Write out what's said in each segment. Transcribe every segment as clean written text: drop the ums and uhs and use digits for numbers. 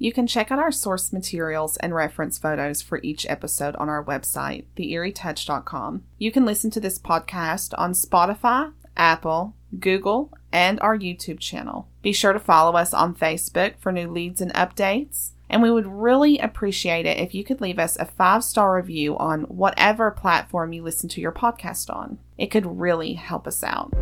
You can check out our source materials and reference photos for each episode on our website, theeerietouch.com. You can listen to this podcast on Spotify, Apple, Google, and our YouTube channel. Be sure to follow us on Facebook for new leads and updates. And we would really appreciate it if you could leave us a 5-star review on whatever platform you listen to your podcast on. It could really help us out.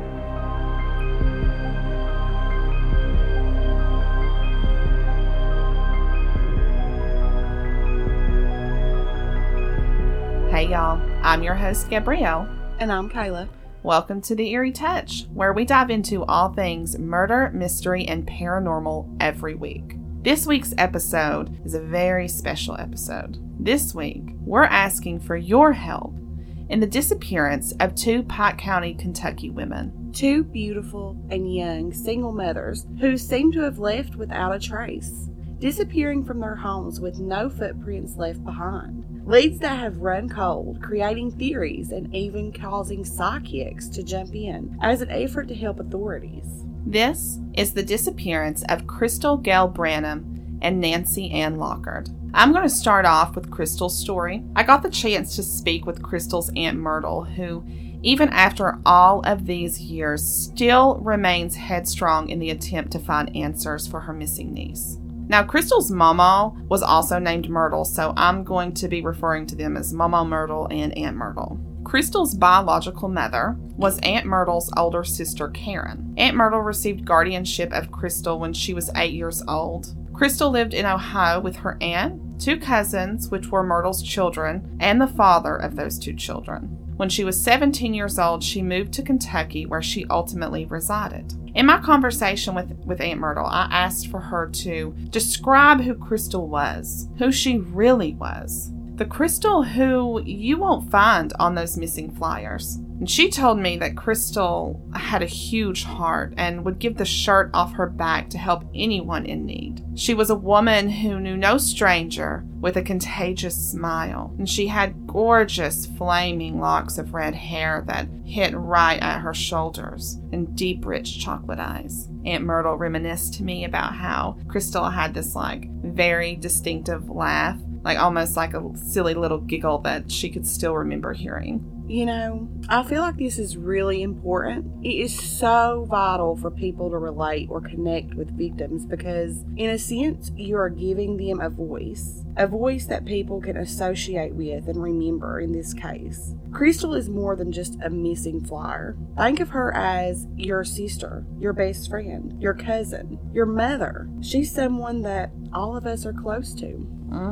Hey y'all, I'm your host Gabrielle. And I'm Kayla. Welcome to The Eerie Touch, where we dive into all things murder, mystery, and paranormal every week. This week's episode is a very special episode. This week, we're asking for your help in the disappearance of 2 Pike County, Kentucky women. 2 beautiful and young single mothers who seem to have left without a trace, disappearing from their homes with no footprints left behind. Leads that have run cold, creating theories and even causing psychics to jump in as an effort to help authorities. This is the disappearance of Crystal Gail Branham and Nancy Ann Lockard. I'm going to start off with Crystal's story. I got the chance to speak with Crystal's Aunt Myrtle, who, even after all of these years, still remains headstrong in the attempt to find answers for her missing niece. Now, Crystal's mama was also named Myrtle, so I'm going to be referring to them as Mama Myrtle and Aunt Myrtle. Crystal's biological mother was Aunt Myrtle's older sister, Karen. Aunt Myrtle received guardianship of Crystal when she was 8 years old. Crystal lived in Ohio with her aunt, 2 cousins, which were Myrtle's children, and the father of those 2 children. When she was 17 years old, she moved to Kentucky, where she ultimately resided. In my conversation with Aunt Myrtle, I asked for her to describe who Crystal was, who she really was. The Crystal who you won't find on those missing flyers. And she told me that Crystal had a huge heart and would give the shirt off her back to help anyone in need. She was a woman who knew no stranger with a contagious smile. And she had gorgeous flaming locks of red hair that hit right at her shoulders and deep, rich chocolate eyes. Aunt Myrtle reminisced to me about how Crystal had this very distinctive laugh, almost like a silly little giggle that she could still remember hearing. You know, I feel like this is really important. It is so vital for people to relate or connect with victims because, in a sense, you are giving them a voice that people can associate with and remember in this case. Crystal is more than just a missing flyer. Think of her as your sister, your best friend, your cousin, your mother. She's someone that all of us are close to.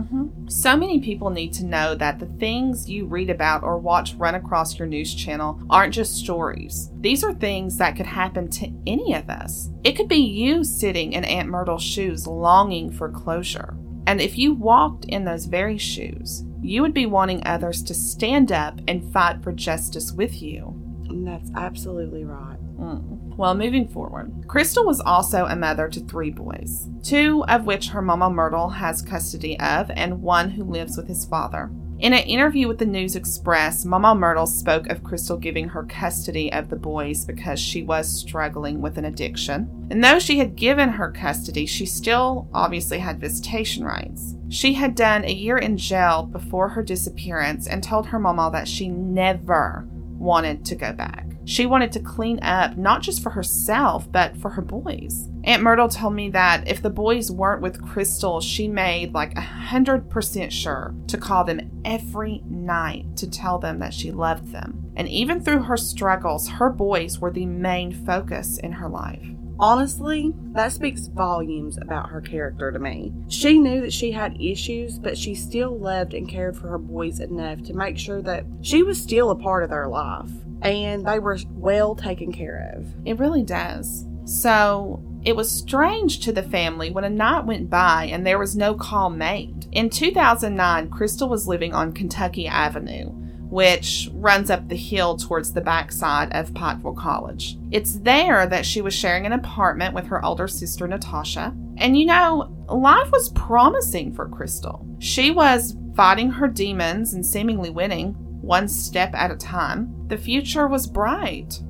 So many people need to know that the things you read about or watch run across your news channel aren't just stories. These are things that could happen to any of us. It could be you sitting in Aunt Myrtle's shoes longing for closure. And if you walked in those very shoes, you would be wanting others to stand up and fight for justice with you. And that's absolutely right. Well, moving forward, Crystal was also a mother to 3 boys, 2 of which her Mama Myrtle has custody of, and 1 who lives with his father. In an interview with the News Express, Mama Myrtle spoke of Crystal giving her custody of the boys because she was struggling with an addiction. And though she had given her custody, she still obviously had visitation rights. She had done a year in jail before her disappearance and told her mama that she never wanted to go back. She wanted to clean up, not just for herself, but for her boys. Aunt Myrtle told me that if the boys weren't with Crystal, she made 100% sure to call them every night to tell them that she loved them. And even through her struggles, her boys were the main focus in her life. Honestly, that speaks volumes about her character to me. She knew that she had issues, but she still loved and cared for her boys enough to make sure that she was still a part of their life and they were well taken care of. It really does. So it was strange to the family when a night went by and there was no call made. In 2009, Crystal was living on Kentucky Avenue, which runs up the hill towards the backside of Pikeville College. It's there that she was sharing an apartment with her older sister, Natasha. And life was promising for Crystal. She was fighting her demons and seemingly winning, one step at a time. The future was bright.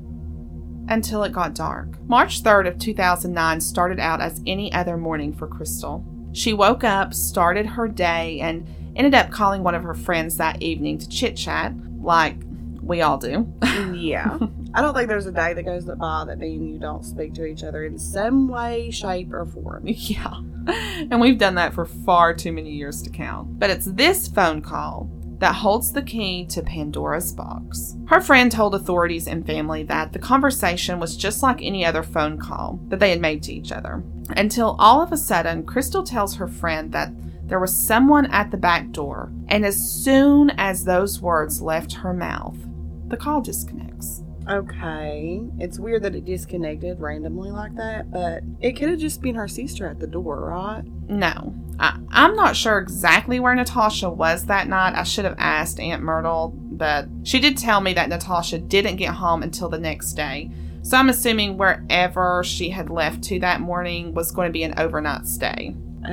Until it got dark. March 3rd of 2009 started out as any other morning for Crystal. She woke up, started her day, and ended up calling one of her friends that evening to chit-chat, like we all do. Yeah. I don't think there's a day that goes by that me and you don't speak to each other in some way, shape, or form. Yeah. And we've done that for far too many years to count. But it's this phone call that holds the key to Pandora's box. Her friend told authorities and family that the conversation was just like any other phone call that they had made to each other. Until all of a sudden, Crystal tells her friend that there was someone at the back door, and as soon as those words left her mouth, the call disconnects. Okay. It's weird that it disconnected randomly like that, but it could have just been her sister at the door, right? No. I'm not sure exactly where Natasha was that night. I should have asked Aunt Myrtle, but she did tell me that Natasha didn't get home until the next day. So I'm assuming wherever she had left to that morning was going to be an overnight stay.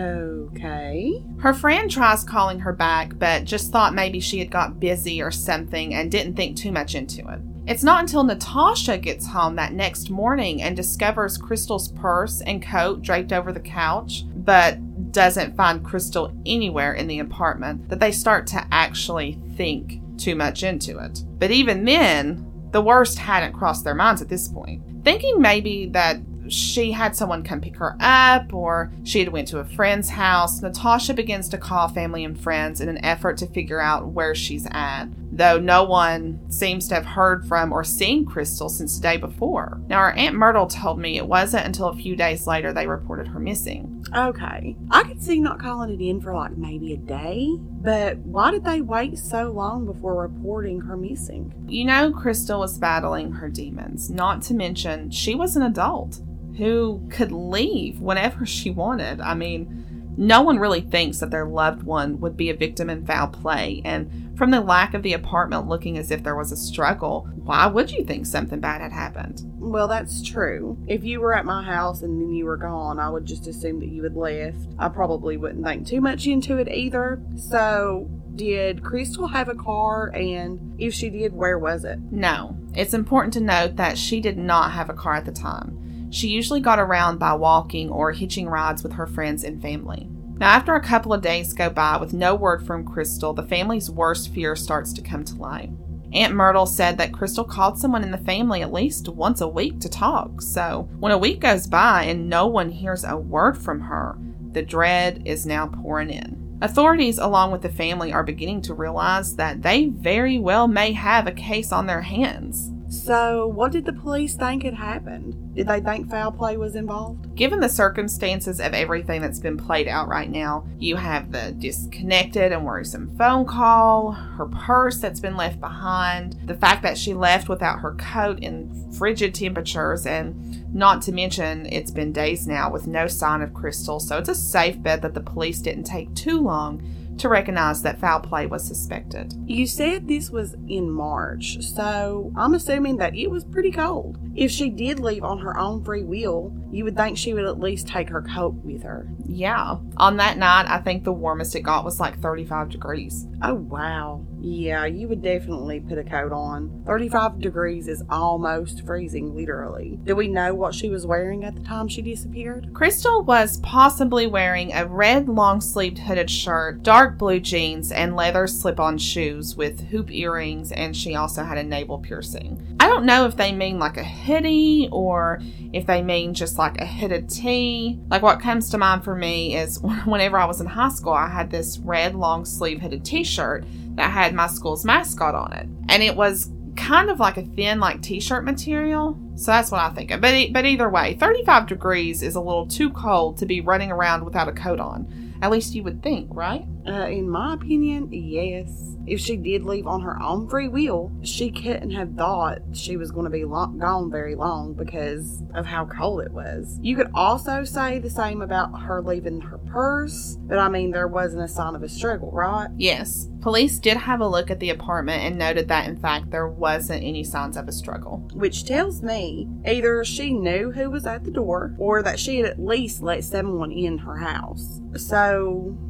Okay. Her friend tries calling her back, but just thought maybe she had got busy or something and didn't think too much into it. It's not until Natasha gets home that next morning and discovers Crystal's purse and coat draped over the couch, but doesn't find Crystal anywhere in the apartment that they start to actually think too much into it. But even then, the worst hadn't crossed their minds at this point. Thinking maybe that she had someone come pick her up or she had went to a friend's house, Natasha begins to call family and friends in an effort to figure out where she's at, though no one seems to have heard from or seen Crystal since the day before. Now, our Aunt Myrtle told me it wasn't until a few days later they reported her missing. Okay. I could see not calling it in for like maybe a day, but why did they wait so long before reporting her missing? You know, Crystal was battling her demons, not to mention she was an adult who could leave whenever she wanted. I mean, no one really thinks that their loved one would be a victim in foul play, and from the lack of the apartment looking as if there was a struggle, why would you think something bad had happened? Well, that's true. If you were at my house and then you were gone, I would just assume that you had left. I probably wouldn't think too much into it either. So, did Crystal have a car, and if she did, where was it? No. It's important to note that she did not have a car at the time. She usually got around by walking or hitching rides with her friends and family. Now, after a couple of days go by with no word from Crystal, the family's worst fear starts to come to light. Aunt Myrtle said that Crystal called someone in the family at least once a week to talk. So when a week goes by and no one hears a word from her, the dread is now pouring in. Authorities, along with the family, are beginning to realize that they very well may have a case on their hands. So, what did the police think had happened? Did they think foul play was involved? Given the circumstances of everything that's been played out right now, you have the disconnected and worrisome phone call, her purse that's been left behind, the fact that she left without her coat in frigid temperatures, and not to mention it's been days now with no sign of Crystal, so it's a safe bet that the police didn't take too long to recognize that foul play was suspected. You said this was in March, so I'm assuming that it was pretty cold. If she did leave on her own free will, you would think she would at least take her coat with her. Yeah. On that night, I think the warmest it got was like 35 degrees. Oh, wow. Yeah, you would definitely put a coat on. 35 degrees is almost freezing, literally. Do we know what she was wearing at the time she disappeared? Crystal was possibly wearing a red long-sleeved hooded shirt, dark blue jeans, and leather slip-on shoes with hoop earrings, and she also had a navel piercing. I don't know if they mean like a hoodie or if they mean just like a hooded tee. Like what comes to mind for me is whenever I was in high school, I had this red long-sleeve hooded t-shirt that had my school's mascot on it. And it was kind of like a thin like t-shirt material. So that's what I think of. But either way, 35 degrees is a little too cold to be running around without a coat on. At least you would think, right? In my opinion, yes. If she did leave on her own free will, she couldn't have thought she was going to be gone very long because of how cold it was. You could also say the same about her leaving her purse, but I mean, there wasn't a sign of a struggle, right? Yes. Police did have a look at the apartment and noted that, in fact, there wasn't any signs of a struggle. Which tells me either she knew who was at the door or that she had at least let someone in her house. So,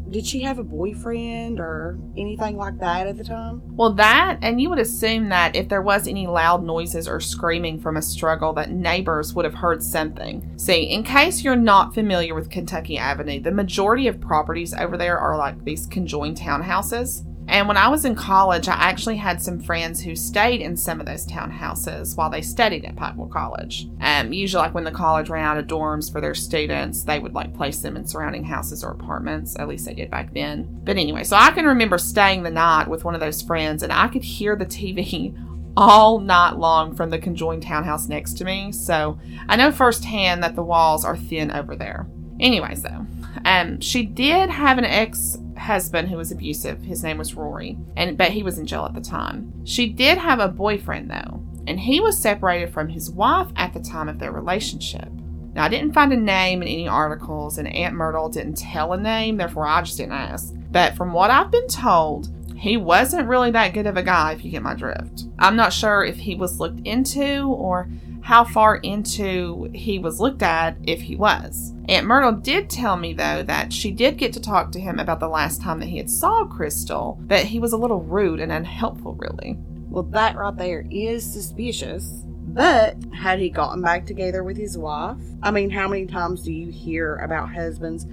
did she have a boyfriend or anything like that at the time? Well, that, and you would assume that if there was any loud noises or screaming from a struggle, that neighbors would have heard something. See, in case you're not familiar with Kentucky Avenue, the majority of properties over there are like these conjoined townhouses. And when I was in college, I actually had some friends who stayed in some of those townhouses while they studied at Pikeville College. Usually, like when the college ran out of dorms for their students, they would like place them in surrounding houses or apartments. At least they did back then. But anyway, so I can remember staying the night with one of those friends, and I could hear the TV all night long from the conjoined townhouse next to me. So I know firsthand that the walls are thin over there. Anyways, though, she did have an ex-husband who was abusive. His name was Rory, but he was in jail at the time. She did have a boyfriend, though, and he was separated from his wife at the time of their relationship. Now, I didn't find a name in any articles, and Aunt Myrtle didn't tell a name, therefore I just didn't ask. But from what I've been told, he wasn't really that good of a guy, if you get my drift. I'm not sure if he was looked into or how far into he was looked at, if he was. Aunt Myrtle did tell me, though, that she did get to talk to him about the last time that he had saw Crystal, but he was a little rude and unhelpful, really. Well, that right there is suspicious. But had he gotten back together with his wife? I mean, how many times do you hear about husbands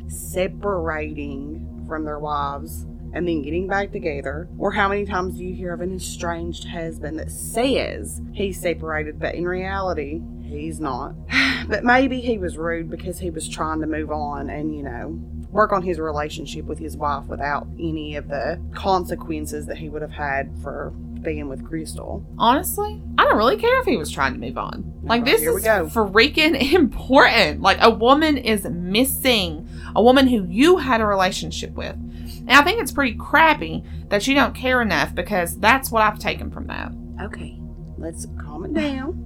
separating from their wives and then getting back together? Or how many times do you hear of an estranged husband that says he's separated, but in reality, he's not? But maybe he was rude because he was trying to move on and, work on his relationship with his wife without any of the consequences that he would have had for being with Crystal. Honestly, I don't really care if he was trying to move on. Like, this is go. freaking important. Like, a woman is missing. A woman who you had a relationship with. And I think it's pretty crappy that you don't care enough, because that's what I've taken from that. Okay, let's calm it down.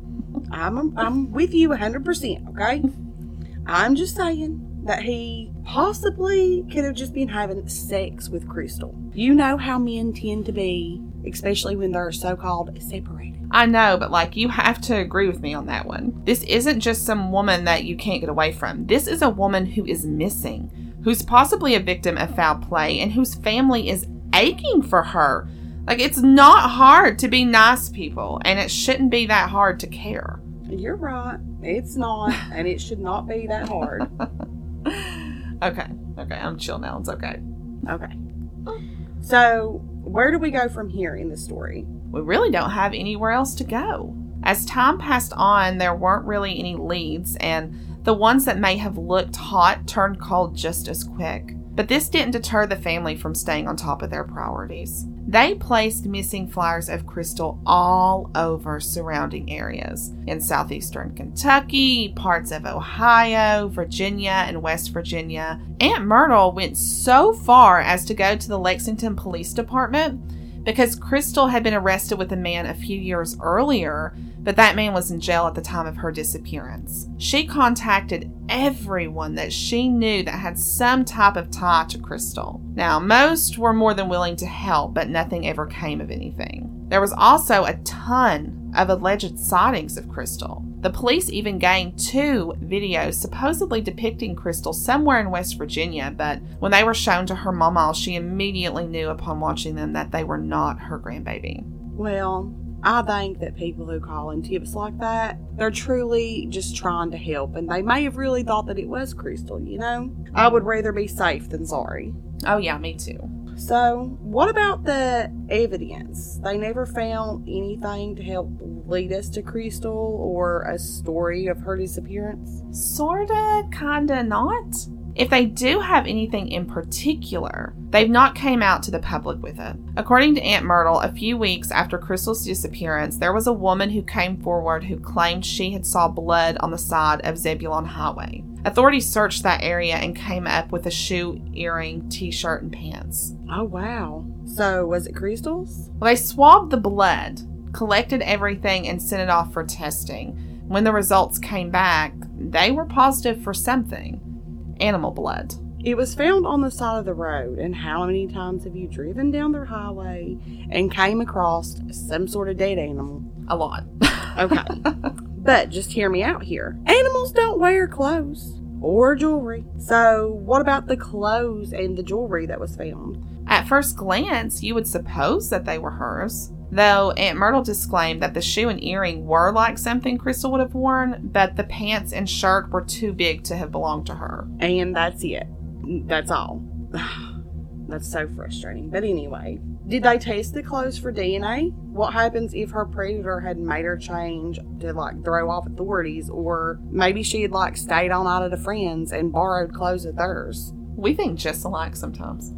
I'm with you 100%, okay? I'm just saying that he possibly could have just been having sex with Crystal. You know how men tend to be, especially when they're so-called separated. I know, but you have to agree with me on that one. This isn't just some woman that you can't get away from. This is a woman who is missing, who's possibly a victim of foul play, and whose family is aching for her. It's not hard to be nice people, and it shouldn't be that hard to care. You're right. It's not, and it should not be that hard. Okay, I'm chill now. It's okay. Okay. So, where do we go from here in the story? We really don't have anywhere else to go. As time passed on, there weren't really any leads, and the ones that may have looked hot turned cold just as quick. But this didn't deter the family from staying on top of their priorities. They placed missing flyers of Crystal all over surrounding areas. In southeastern Kentucky, parts of Ohio, Virginia, and West Virginia. Aunt Myrtle went so far as to go to the Lexington Police Department because Crystal had been arrested with a man a few years earlier, but that man was in jail at the time of her disappearance. She contacted everyone that she knew that had some type of tie to Crystal. Now, most were more than willing to help, but nothing ever came of anything. There was also a ton of alleged sightings of Crystal. The police even gained 2 videos supposedly depicting Crystal somewhere in West Virginia, but when they were shown to her mama, she immediately knew upon watching them that they were not her grandbaby. Well, I think that people who call in tips like that, they're truly just trying to help, and they may have really thought that it was Crystal, I would rather be safe than sorry. Oh yeah, me too. So, what about the evidence? They never found anything to help lead us to Crystal or a story of her disappearance? Sorta, kinda not. If they do have anything in particular, they've not came out to the public with it. According to Aunt Myrtle, a few weeks after Crystal's disappearance, there was a woman who came forward who claimed she had saw blood on the side of Zebulon Highway. Authorities searched that area and came up with a shoe, earring, t-shirt, and pants. Oh, wow. So, was it Crystal's? Well, they swabbed the blood, collected everything, and sent it off for testing. When the results came back, they were positive for something. Animal blood. It was found on the side of the road. And how many times have you driven down their highway and came across some sort of dead animal? A lot. Okay. But just hear me out here. Animals don't wear clothes. or jewelry. So, what about the clothes and the jewelry that was found? At first glance, you would suppose that they were hers, though Aunt Myrtle disclaimed that the shoe and earring were like something Crystal would have worn, but the pants and shirt were too big to have belonged to her. And that's it. That's all. That's so frustrating. But anyway, did they test the clothes for DNA? What happens if her predator had made her change to throw off authorities, or maybe she had stayed all night at a friend's and borrowed clothes of theirs? We think just alike sometimes.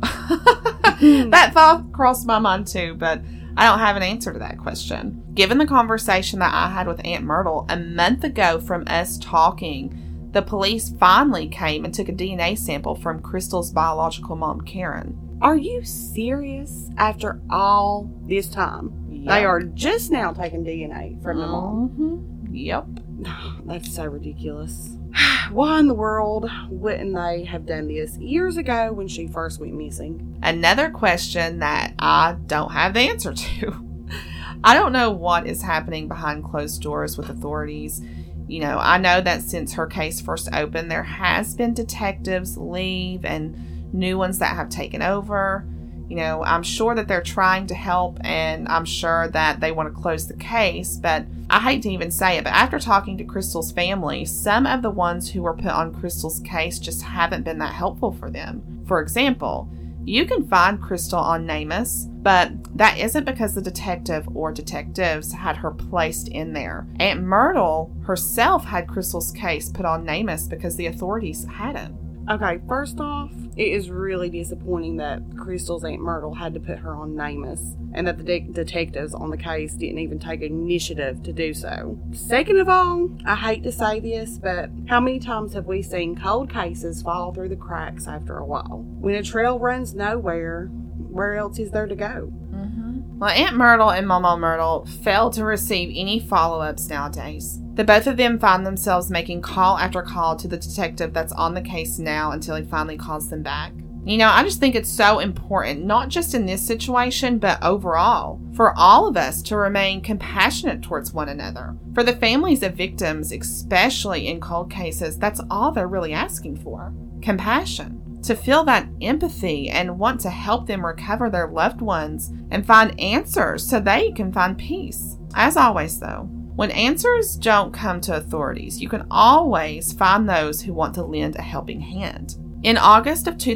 That thought crossed my mind too, but I don't have an answer to that question. Given the conversation that I had with Aunt Myrtle a month ago from us talking, the police finally came and took a DNA sample from Crystal's biological mom, Karen. Are you serious? After all this time? Yep. They are just now taking DNA from the mom. Mm-hmm. Yep. That's so ridiculous. Why in the world wouldn't they have done this years ago when she first went missing? Another question that I don't have the answer to. I don't know what is happening behind closed doors with authorities. You know, I know that since her case first opened, there has been detectives leave and new ones that have taken over. You know, I'm sure that they're trying to help, and I'm sure that they want to close the case, but I hate to even say it, but after talking to Crystal's family, some of the ones who were put on Crystal's case just haven't been that helpful for them. For example, you can find Crystal on NamUs, but that isn't because the detective or detectives had her placed in there. Aunt Myrtle herself had Crystal's case put on NamUs because the authorities hadn't. Okay, first off, it is really disappointing that Crystal's Aunt Myrtle had to put her on NamUs and that the detectives on the case didn't even take initiative to do so. Second of all, I hate to say this, but how many times have we seen cold cases fall through the cracks after a while? When a trail runs nowhere, where else is there to go? Well, Aunt Myrtle and Mama Myrtle failed to receive any follow-ups nowadays. The both of them find themselves making call after call to the detective that's on the case now until he finally calls them back. You know, I just think it's so important, not just in this situation, but overall, for all of us to remain compassionate towards one another. For the families of victims, especially in cold cases, that's all they're really asking for. Compassion. To feel that empathy and want to help them recover their loved ones and find answers so they can find peace. As always, though, when answers don't come to authorities, you can always find those who want to lend a helping hand. In August of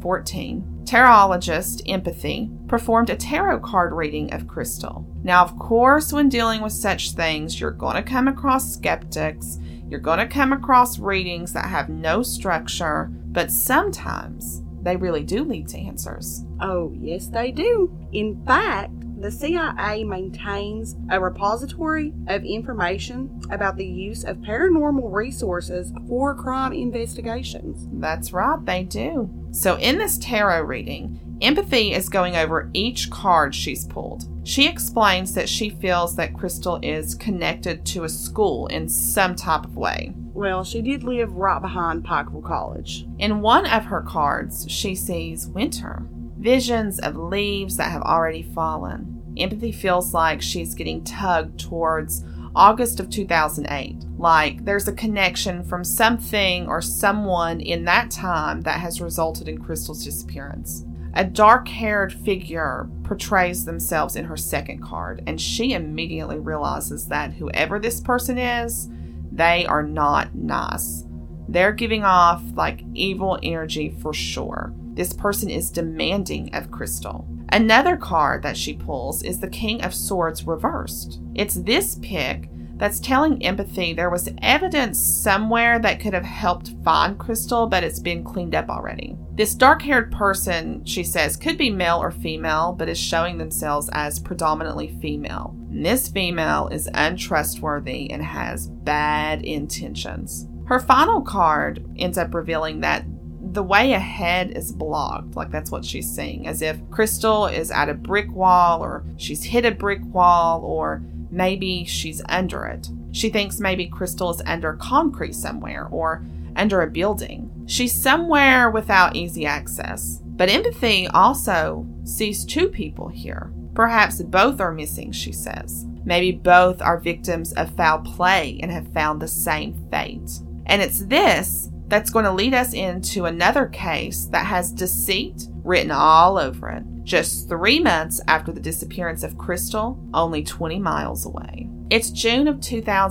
2014, tarologist Empathy performed a tarot card reading of Crystal. Now, of course, when dealing with such things, you're going to come across skeptics. You're going to come across readings that have no structure, but sometimes they really do lead to answers. Oh, yes, they do. In fact, the CIA maintains a repository of information about the use of paranormal resources for crime investigations. That's right, they do. So in this tarot reading, Empathy is going over each card she's pulled. She explains that she feels that Crystal is connected to a school in some type of way. Well, she did live right behind Pikeville College. In one of her cards, she sees winter. Visions of leaves that have already fallen. Empathy feels like she's getting tugged towards August of 2008. Like there's a connection from something or someone in that time that has resulted in Crystal's disappearance. A dark-haired figure portrays themselves in her second card, and she immediately realizes that whoever this person is, they are not nice. They're giving off like evil energy for sure. This person is demanding of Crystal. Another card that she pulls is the King of Swords reversed. It's this pick that's telling Empathy there was evidence somewhere that could have helped find Crystal, but it's been cleaned up already. This dark-haired person, she says, could be male or female, but is showing themselves as predominantly female. And this female is untrustworthy and has bad intentions. Her final card ends up revealing that the way ahead is blocked, like that's what she's seeing, as if Crystal is at a brick wall, or she's hit a brick wall, or maybe she's under it. She thinks maybe Crystal is under concrete somewhere, or under a building. She's somewhere without easy access. But Empathy also sees two people here. Perhaps both are missing, she says. Maybe both are victims of foul play and have found the same fate. And it's this That's going to lead us into another case that has deceit written all over it. Just 3 months after the disappearance of Crystal, only 20 miles away. It's June of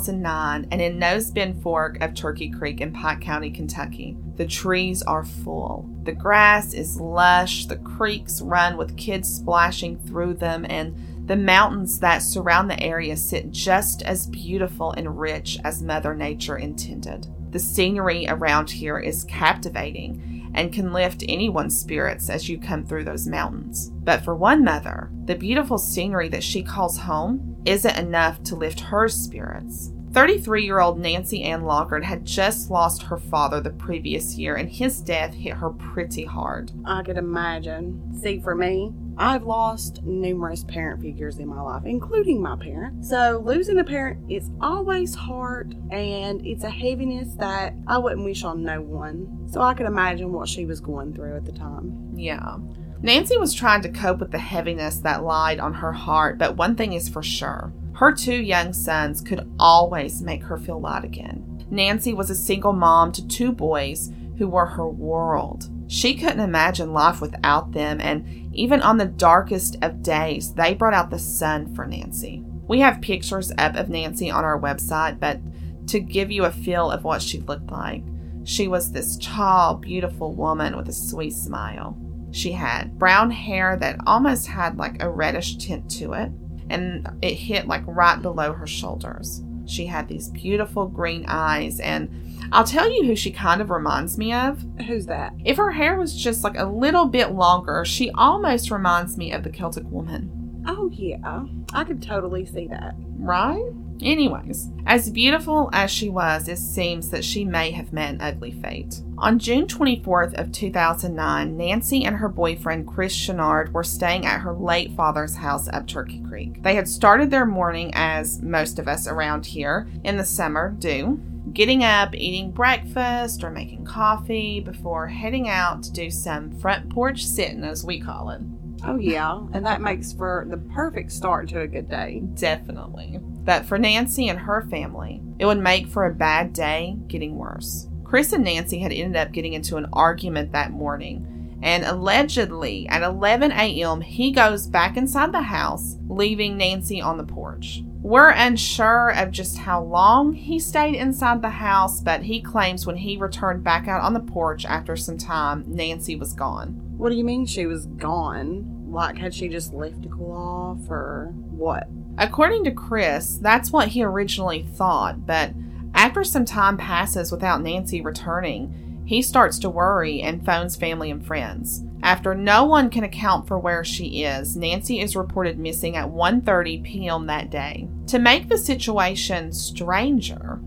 2009, and in Nose Bend Fork of Turkey Creek in Pike County, Kentucky, the trees are full. The grass is lush, the creeks run with kids splashing through them, and the mountains that surround the area sit just as beautiful and rich as Mother Nature intended. The scenery around here is captivating and can lift anyone's spirits as you come through those mountains. But for one mother, the beautiful scenery that she calls home isn't enough to lift her spirits. 33-year-old Nancy Ann Lockard had just lost her father the previous year, and his death hit her pretty hard. I could imagine. See, for me, I've lost numerous parent figures in my life, including my parent. So losing a parent is always hard, and it's a heaviness that I wouldn't wish on no one. So I could imagine what she was going through at the time. Yeah. Nancy was trying to cope with the heaviness that lied on her heart, but one thing is for sure. Her 2 young sons could always make her feel light again. Nancy was a single mom to 2 boys who were her world. She couldn't imagine life without them, and even on the darkest of days, they brought out the sun for Nancy. We have pictures up of Nancy on our website, but to give you a feel of what she looked like, she was this tall, beautiful woman with a sweet smile. She had brown hair that almost had like a reddish tint to it, and it hit like right below her shoulders. She had these beautiful green eyes, and I'll tell you who she kind of reminds me of. Who's that? If her hair was just like a little bit longer, she almost reminds me of the Celtic woman. Oh yeah, I could totally see that. Right? Anyways, as beautiful as she was, it seems that she may have met an ugly fate. On June 24th of 2009, Nancy and her boyfriend Chris Chenard were staying at her late father's house up Turkey Creek. They had started their morning, as most of us around here in the summer do, getting up, eating breakfast, or making coffee before heading out to do some front porch sitting, as we call it. Oh yeah, and that makes for the perfect start to a good day. Definitely. But for Nancy and her family, it would make for a bad day getting worse. Chris and Nancy had ended up getting into an argument that morning, and allegedly at 11 a.m. he goes back inside the house, leaving Nancy on the porch. We're unsure of just how long he stayed inside the house, but he claims when he returned back out on the porch after some time, Nancy was gone. What do you mean she was gone? Like, had she just left to cool off, or what? According to Chris, that's what he originally thought, but after some time passes without Nancy returning, he starts to worry and phones family and friends. After no one can account for where she is, Nancy is reported missing at 1:30 p.m. that day. To make the situation stranger,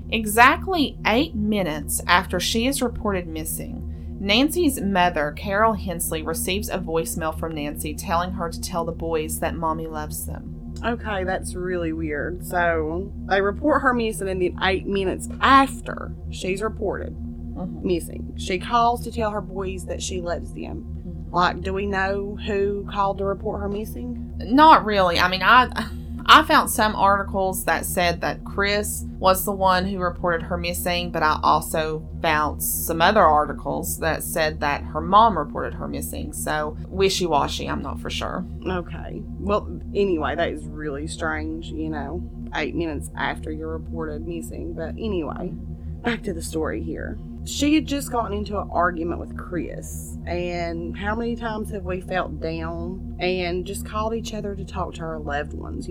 exactly 8 minutes after she is reported missing, Nancy's mother, Carol Hensley, receives a voicemail from Nancy telling her to tell the boys that Mommy loves them. Okay, that's really weird. So, they report her missing, and then 8 minutes after she's reported missing, she calls to tell her boys that she loves them. Like, do we know who called to report her missing? Not really. I mean, I found some articles that said that Chris was the one who reported her missing, but I also found some other articles that said that her mom reported her missing. So, wishy-washy, I'm not for sure. Okay. Well, anyway, that is really strange, 8 minutes after you're reported missing. But anyway, back to the story here. She had just gotten into an argument with Chris, and how many times have we felt down and just called each other to talk to our loved ones,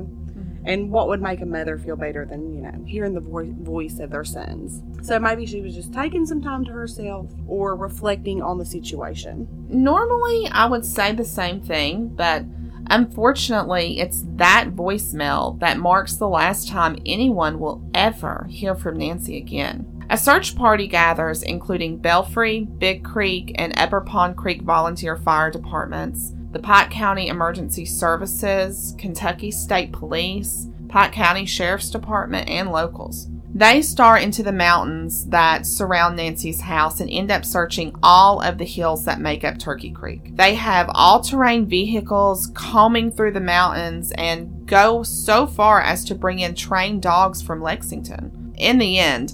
And what would make a mother feel better than, hearing the voice of their sons? So maybe she was just taking some time to herself or reflecting on the situation. Normally, I would say the same thing, but unfortunately, it's that voicemail that marks the last time anyone will ever hear from Nancy again. A search party gathers, including Belfry, Big Creek, and Upper Pond Creek volunteer fire departments, the Pike County Emergency Services, Kentucky State Police, Pike County Sheriff's Department, and locals. They start into the mountains that surround Nancy's house and end up searching all of the hills that make up Turkey Creek. They have all-terrain vehicles combing through the mountains and go so far as to bring in trained dogs from Lexington. In the end,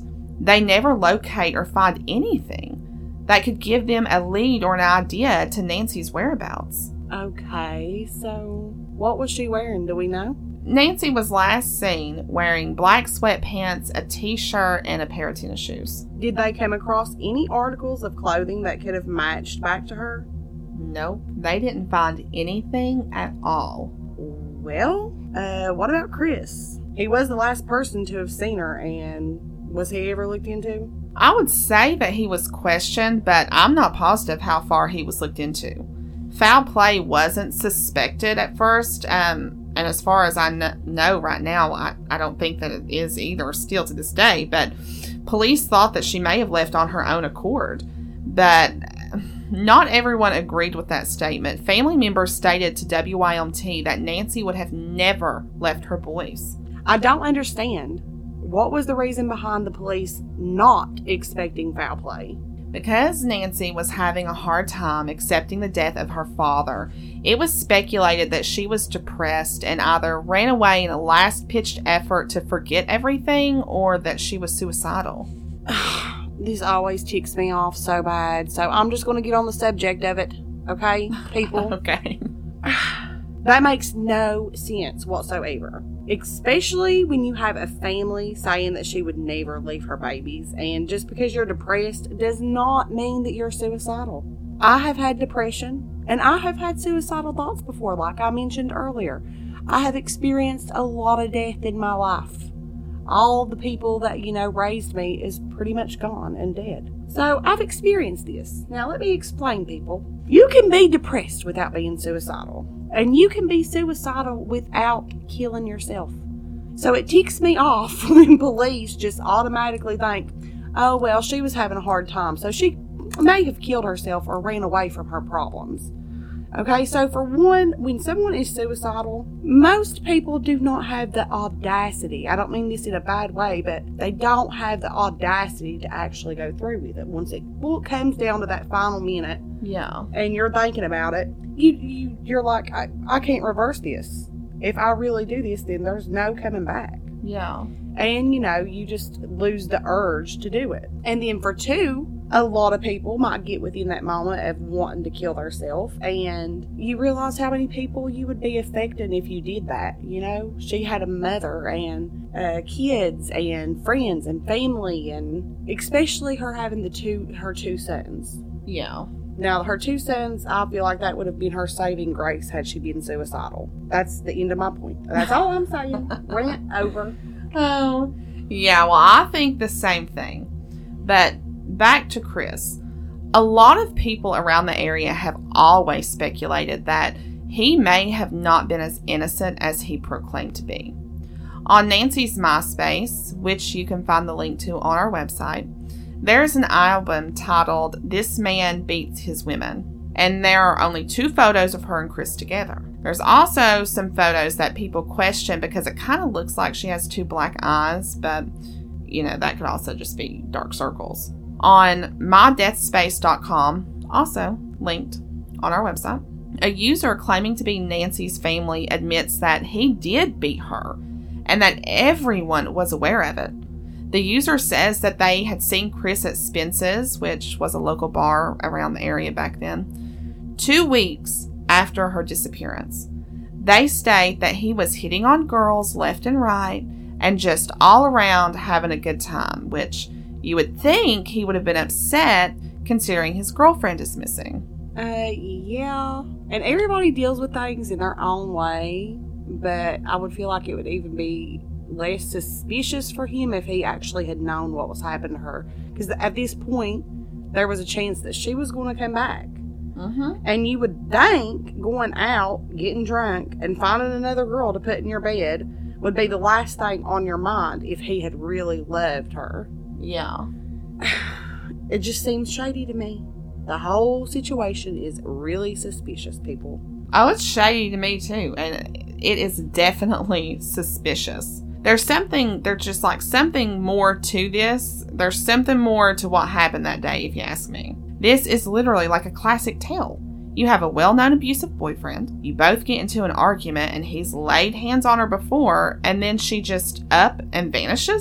they never locate or find anything that could give them a lead or an idea to Nancy's whereabouts. Okay, so what was she wearing? Do we know? Nancy was last seen wearing black sweatpants, a t-shirt, and a pair of tennis shoes. Did they come across any articles of clothing that could have matched back to her? Nope, they didn't find anything at all. Well, what about Chris? He was the last person to have seen her, and was he ever looked into? I would say that he was questioned, but I'm not positive how far he was looked into. Foul play wasn't suspected at first, and as far as I know right now, I don't think that it is either still to this day, but police thought that she may have left on her own accord. But not everyone agreed with that statement. Family members stated to WYMT that Nancy would have never left her boys. I don't understand. What was the reason behind the police not expecting foul play? Because Nancy was having a hard time accepting the death of her father, it was speculated that she was depressed and either ran away in a last-pitched effort to forget everything or that she was suicidal. This always ticks me off so bad, so I'm just going to get on the subject of it, okay, people? Okay. That makes no sense whatsoever. Especially when you have a family saying that she would never leave her babies. And just because you're depressed does not mean that you're suicidal. I have had depression and I have had suicidal thoughts before, like I mentioned earlier. I have experienced a lot of death in my life. All the people that, raised me is pretty much gone and dead. So I've experienced this. Now let me explain, people. You can be depressed without being suicidal. And you can be suicidal without killing yourself. So it ticks me off when police just automatically think, oh, well, she was having a hard time, so she may have killed herself or ran away from her problems. Okay, so for one, when someone is suicidal, most people do not have the audacity. I don't mean this in a bad way, but they don't have the audacity to actually go through with it. Once it comes down to that final minute, yeah, and you're thinking about it, you're like, I can't reverse this. If I really do this, then there's no coming back. Yeah. And, you just lose the urge to do it. And then for two, a lot of people might get within that moment of wanting to kill themselves. And you realize how many people you would be affecting if you did that. She had a mother and kids and friends and family, and especially her having her two sons. Yeah. Now, her two sons, I feel like that would have been her saving grace had she been suicidal. That's the end of my point. That's all I'm saying. Rant over. Oh, yeah, well, I think the same thing. But back to Chris. A lot of people around the area have always speculated that he may have not been as innocent as he proclaimed to be. On Nancy's MySpace, which you can find the link to on our website, there's an album titled This Man Beats His Women, and there are only 2 photos of her and Chris together. There's also some photos that people question because it kind of looks like she has 2 black eyes, but, that could also just be dark circles. On mydeathspace.com, also linked on our website, a user claiming to be Nancy's family admits that he did beat her and that everyone was aware of it. The user says that they had seen Chris at Spence's, which was a local bar around the area back then, 2 weeks after her disappearance. They state that he was hitting on girls left and right and just all around having a good time, which you would think he would have been upset considering his girlfriend is missing. Yeah. And everybody deals with things in their own way, but I would feel like it would even be less suspicious for him if he actually had known what was happening to her. Because at this point, there was a chance that she was going to come back. Mm-hmm. And you would think going out, getting drunk, and finding another girl to put in your bed would be the last thing on your mind if he had really loved her. Yeah. It just seems shady to me. The whole situation is really suspicious, people. Oh, it's shady to me too. And it is definitely suspicious. There's just like something more to this. There's something more to what happened that day, if you ask me. This is literally like a classic tale. You have a well-known abusive boyfriend. You both get into an argument and he's laid hands on her before, and then she just up and vanishes?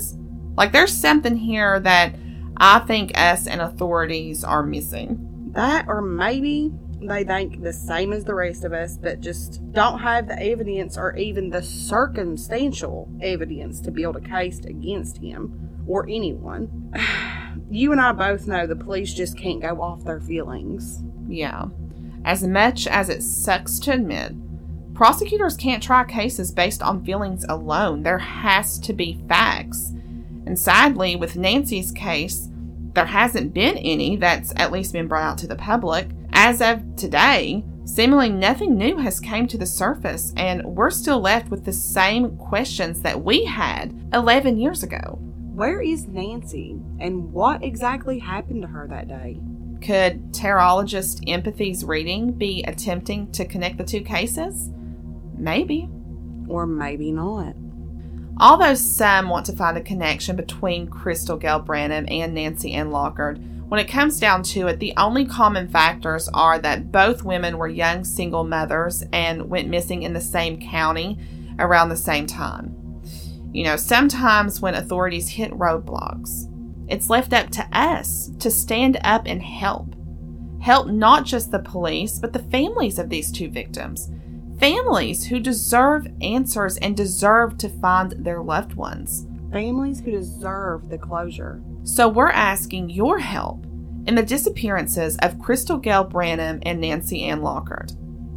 Like, there's something here that I think us and authorities are missing. That, or maybe they think the same as the rest of us, but just don't have the evidence or even the circumstantial evidence to build a case against him or anyone. You and I both know the police just can't go off their feelings. Yeah. As much as it sucks to admit, prosecutors can't try cases based on feelings alone. There has to be facts. And sadly, with Nancy's case, there hasn't been any that's at least been brought out to the public. As of today, seemingly nothing new has come to the surface, and we're still left with the same questions that we had 11 years ago. Where is Nancy, and what exactly happened to her that day? Could Tarologist Empathy's reading be attempting to connect the two cases? Maybe. Or maybe not. Although some want to find a connection between Crystal Gayle Branham and Nancy Ann Lockard, when it comes down to it, the only common factors are that both women were young single mothers and went missing in the same county around the same time. You know, sometimes when authorities hit roadblocks, it's left up to us to stand up and help. Help not just the police, but the families of these two victims. Families who deserve answers and deserve to find their loved ones. Families who deserve the closure. So we're asking your help in the disappearances of Crystal Gayle Branham and Nancy Ann Lockard.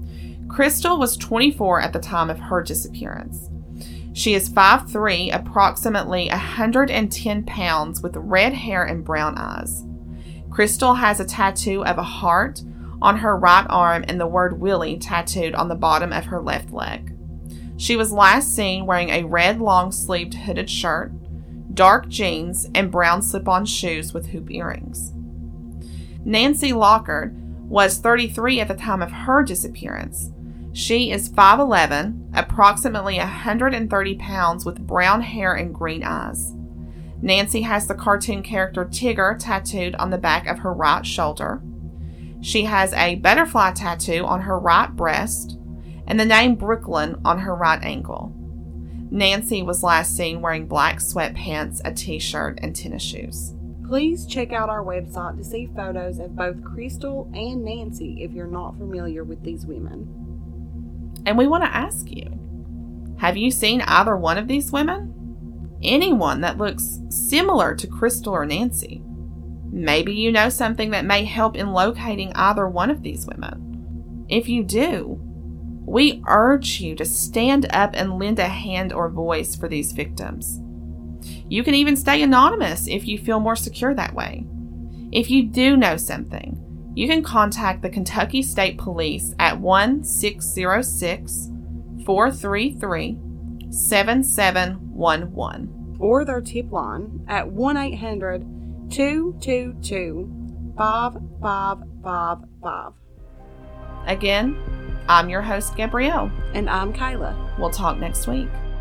Crystal was 24 at the time of her disappearance. She is 5'3", approximately 110 pounds, with red hair and brown eyes. Crystal has a tattoo of a heart on her right arm and the word Willie tattooed on the bottom of her left leg. She was last seen wearing a red long-sleeved hooded shirt, dark jeans, and brown slip-on shoes with hoop earrings. Nancy Lockard was 33 at the time of her disappearance. She is 5'11", approximately 130 pounds, with brown hair and green eyes. Nancy has the cartoon character Tigger tattooed on the back of her right shoulder. She has a butterfly tattoo on her right breast and the name Brooklyn on her right ankle. Nancy was last seen wearing black sweatpants, a t-shirt, and tennis shoes. Please check out our website to see photos of both Crystal and Nancy if you're not familiar with these women. And we want to ask you, have you seen either one of these women? Anyone that looks similar to Crystal or Nancy? Maybe you know something that may help in locating either one of these women. If you do, we urge you to stand up and lend a hand or voice for these victims. You can even stay anonymous if you feel more secure that way. If you do know something, you can contact the Kentucky State Police at 1-606-433-7711. Or their tip line at 1-800-222-5555. Again, I'm your host, Gabrielle. And I'm Kayla. We'll talk next week.